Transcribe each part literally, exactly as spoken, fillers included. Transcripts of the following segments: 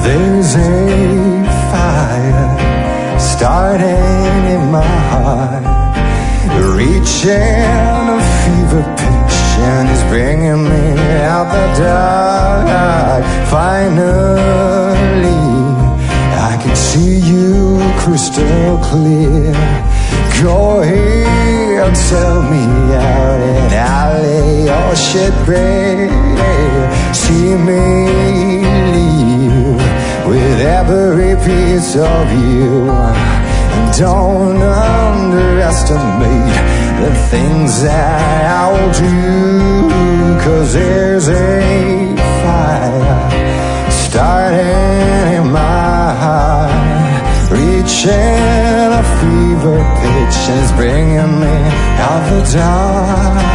There's a fire starting in my heart, reaching a fever pitch, and it's bringing me out the dark. Finally, I can see you crystal clear. Go ahead, sell me out, and I'll lay your shit bare. See me leave with every piece of you. Don't underestimate the things that I'll do, 'cause there's a fire starting in my heart, reaching a fever pitch, and it's bringing me out the dark.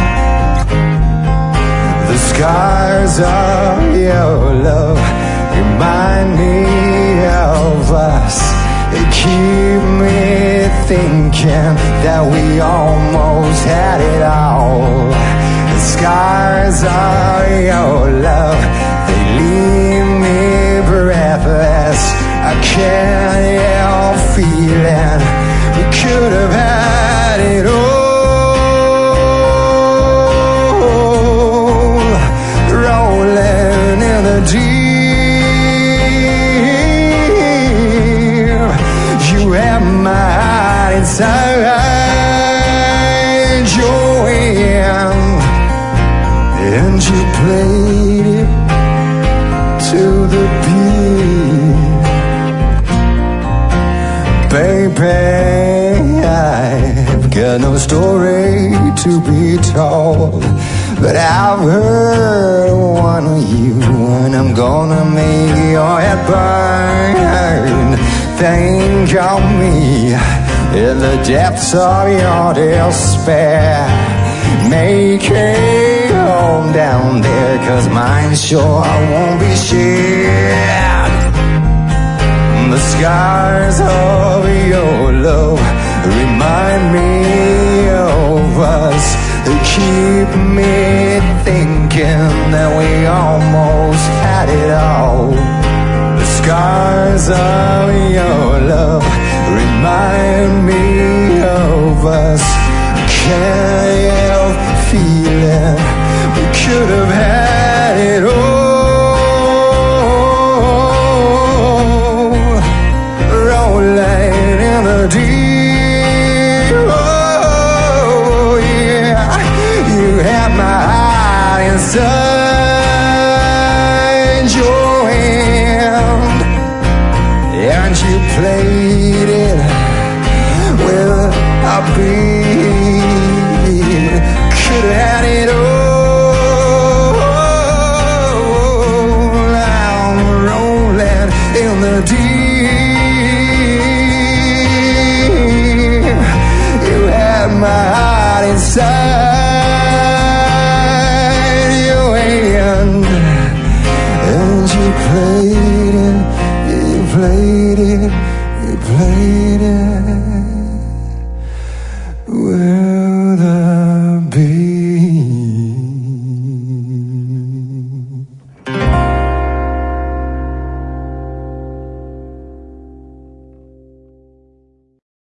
The scars of your love remind me of us. They keep me thinking that we almost had it all. The scars of your love, they leave me breathless. I can't help feeling we could have had it all. Rolling in the deep, you have my heart inside your hand, and you played it to the beat. Baby, I've got no story to be told, but I've heard one of you, and I'm gonna make your head burn. Think of me in the depths of your despair. Make it home down there, 'cause mine sure won't be shared. The scars of your love remind me of us. They keep me thinking that we almost had it all. The scars of your love remind me of us. Can't help feeling we could have had it all. Rolling in the deep, oh yeah. You had my heart inside your hand, and you played it with a beat. Could have had it all. I'm rolling in the deep. You had my heart inside your hand, and you played